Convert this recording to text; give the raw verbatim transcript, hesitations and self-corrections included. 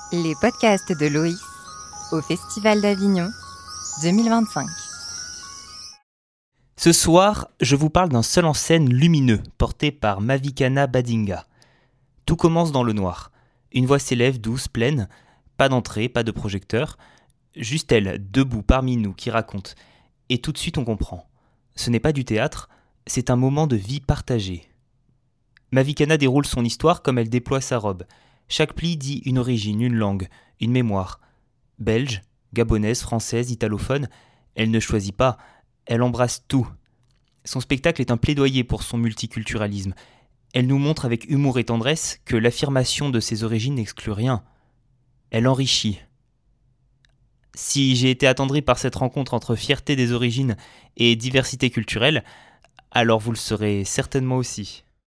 Les podcasts de Loïs au Festival d'Avignon deux mille vingt-cinq. Ce soir, je vous parle d'un seul en scène lumineux, porté par Mavikana Badinga. Tout commence dans le noir. Une voix s'élève, douce, pleine, pas d'entrée, pas de projecteur, juste elle, debout parmi nous, qui raconte. Et tout de suite on comprend. Ce n'est pas du théâtre, c'est un moment de vie partagée. Mavikana déroule son histoire comme elle déploie sa robe. Chaque pli dit une origine, une langue, une mémoire. Belge, gabonaise, française, italophone, elle ne choisit pas, elle embrasse tout. Son spectacle est un plaidoyer pour son multiculturalisme. Elle nous montre avec humour et tendresse que l'affirmation de ses origines n'exclut rien. Elle enrichit. Si j'ai été attendri par cette rencontre entre fierté des origines et diversité culturelle, alors vous le serez certainement aussi.